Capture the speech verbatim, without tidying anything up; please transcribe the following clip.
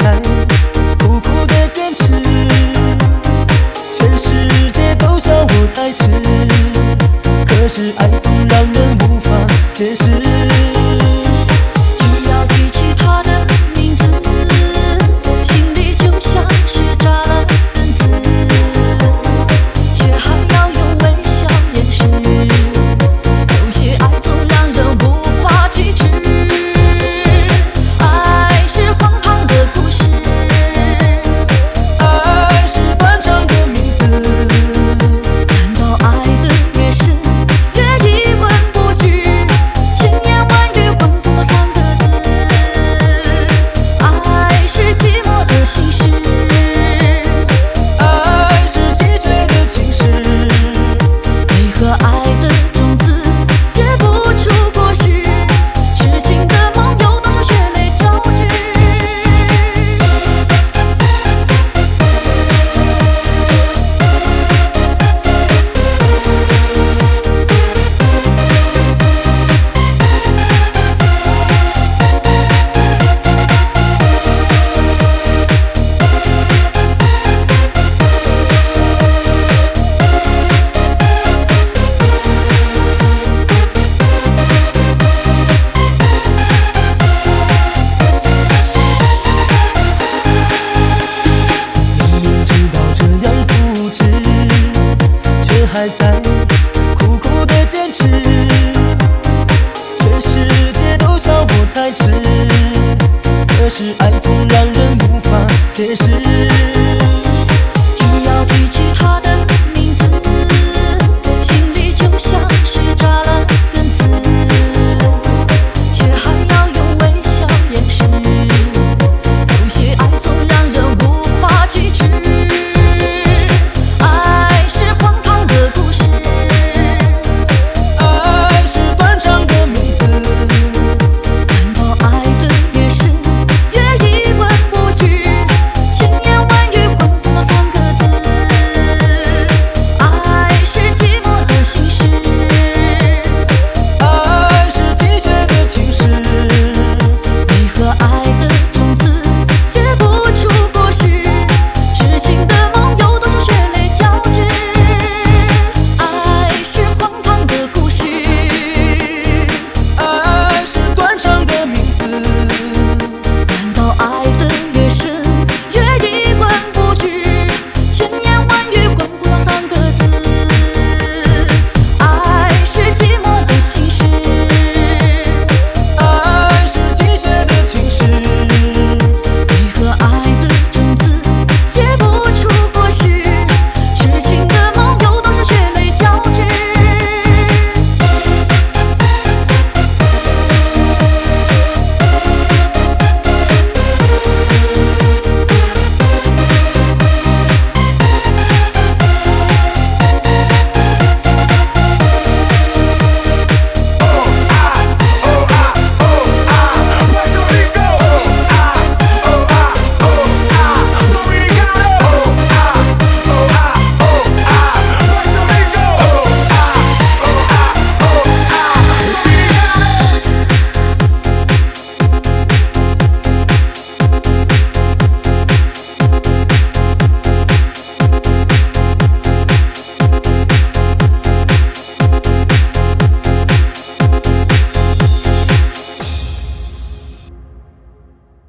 在苦苦的坚持，全世界都笑我太迟，可是爱总让人无法解释。 只要提起他的名字，心里就像是扎了根刺，却还要用微笑掩饰。有些爱总让人无法启齿，爱是荒唐的故事， 爱是断肠的名字。 难道爱的越深，越一文不值？千言万语换不到三个字。爱是寂寞的心事， 爱是泣血的情诗。 为何爱的种子结不出果实？痴情的梦有多少血泪交织？ 明明知道这样不值，却还在苦苦的坚持，全世界都笑我太迟，可是爱总让人无法解释。 只要提起他